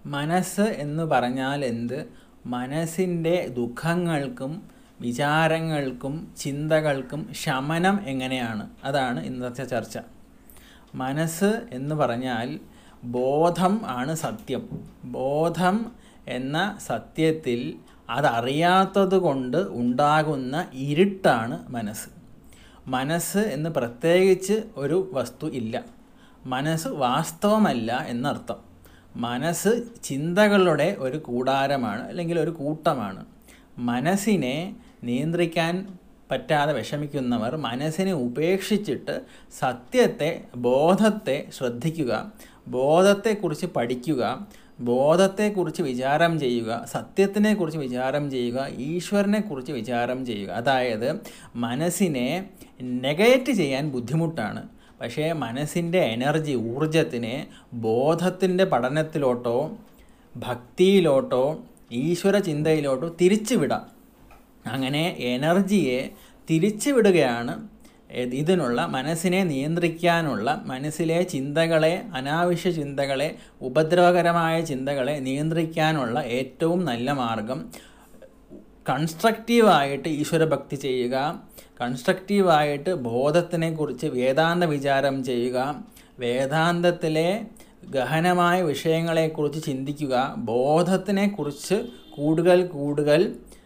മനസ്സ് എന്ന് പറഞ്ഞാൽ എന്ത്? മനസ്സിൻ്റെ ദുഃഖങ്ങൾക്കും വിചാരങ്ങൾക്കും ചിന്തകൾക്കും ശമനം എങ്ങനെയാണ്? അതാണ് ഇന്നത്തെ ചർച്ച. മനസ്സ് എന്ന് പറഞ്ഞാൽ ബോധം ആണ് സത്യം. ബോധം എന്ന സത്യത്തിൽ അതറിയാത്തത് കൊണ്ട് ഉണ്ടാകുന്ന ഇരുട്ടാണ് മനസ്സ്. മനസ്സ് എന്ന് പ്രത്യേകിച്ച് ഒരു വസ്തു ഇല്ല. മനസ്സ് വാസ്തവമല്ല എന്നർത്ഥം. മനസ്സ് ചിന്തകളുടെ ഒരു കൂടാരമാണ്, അല്ലെങ്കിൽ ഒരു കൂട്ടമാണ്. മനസ്സിനെ നിയന്ത്രിക്കാൻ പറ്റാതെ വിഷമിക്കുന്നവർ മനസ്സിനെ ഉപേക്ഷിച്ചിട്ട് സത്യത്തെ, ബോധത്തെ ശ്രദ്ധിക്കുക, ബോധത്തെക്കുറിച്ച് പഠിക്കുക, ബോധത്തെക്കുറിച്ച് വിചാരം ചെയ്യുക, സത്യത്തിനെക്കുറിച്ച് വിചാരം ചെയ്യുക, ഈശ്വരനെക്കുറിച്ച് വിചാരം ചെയ്യുക. അതായത് മനസ്സിനെ നെഗറ്റ് ചെയ്യാൻ ബുദ്ധിമുട്ടാണ്. പക്ഷേ മനസ്സിൻ്റെ എനർജി, ഊർജത്തിനെ ബോധത്തിൻ്റെ പഠനത്തിലോട്ടോ ഭക്തിയിലോട്ടോ ഈശ്വര ചിന്തയിലോട്ടോ തിരിച്ചുവിടാം. അങ്ങനെ എനർജിയെ തിരിച്ചുവിടുകയാണ് ഇതിനുള്ള, മനസ്സിനെ നിയന്ത്രിക്കാനുള്ള, മനസ്സിലെ ചിന്തകളെ, അനാവശ്യ ചിന്തകളെ, ഉപദ്രവകരമായ ചിന്തകളെ നിയന്ത്രിക്കാനുള്ള ഏറ്റവും നല്ല മാർഗം കൺസ്ട്രക്റ്റീവായിട്ട് ഈശ്വരഭക്തി ചെയ്യുക, കൺസ്ട്രക്റ്റീവായിട്ട് ബോധത്തിനെക്കുറിച്ച് വേദാന്ത വിചാരം ചെയ്യുക, വേദാന്തത്തിലെ ഗഹനമായ വിഷയങ്ങളെക്കുറിച്ച് ചിന്തിക്കുക, ബോധത്തിനെക്കുറിച്ച് കൂടുതൽ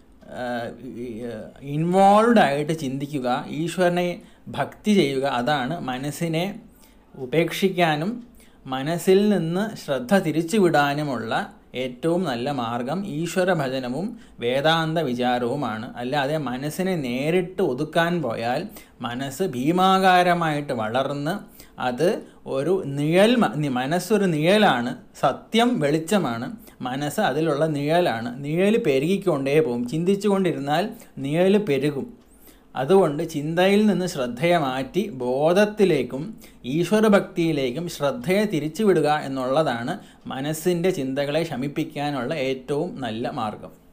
ഇൻവോൾവ് ആയിട്ട് ചിന്തിക്കുക, ഈശ്വരനെ ഭക്തി ചെയ്യുക. അതാണ് മനസ്സിനെ ഉപേക്ഷിക്കാനും മനസ്സിൽ നിന്ന് ശ്രദ്ധ തിരിച്ചുവിടാനുമുള്ള ഏറ്റവും നല്ല മാർഗം ഈശ്വര ഭജനവും വേദാന്ത വിചാരവുമാണ്. അല്ലാതെ മനസ്സിനെ നേരിട്ട് ഒതുക്കാൻ പോയാൽ മനസ്സ് ഭീമാകാരമായിട്ട് വളർന്ന് അത് ഒരു മനസ്സൊരു നിഴലാണ്. സത്യം വെളിച്ചമാണ്, മനസ്സ് അതിലുള്ള നിഴലാണ്. നിഴൽ പെരുകിക്കൊണ്ടേ പോകും. ചിന്തിച്ചു കൊണ്ടിരുന്നാൽ നിഴൽ പെരുകും. അതുകൊണ്ട് ചിന്തയിൽ നിന്ന് ശ്രദ്ധയെ മാറ്റി ബോധത്തിലേക്കും ഈശ്വരഭക്തിയിലേക്കും ശ്രദ്ധയെ തിരിച്ചുവിടുക എന്നുള്ളതാണ് മനസ്സിൻ്റെ ചിന്തകളെ ശമിപ്പിക്കാനുള്ള ഏറ്റവും നല്ല മാർഗം.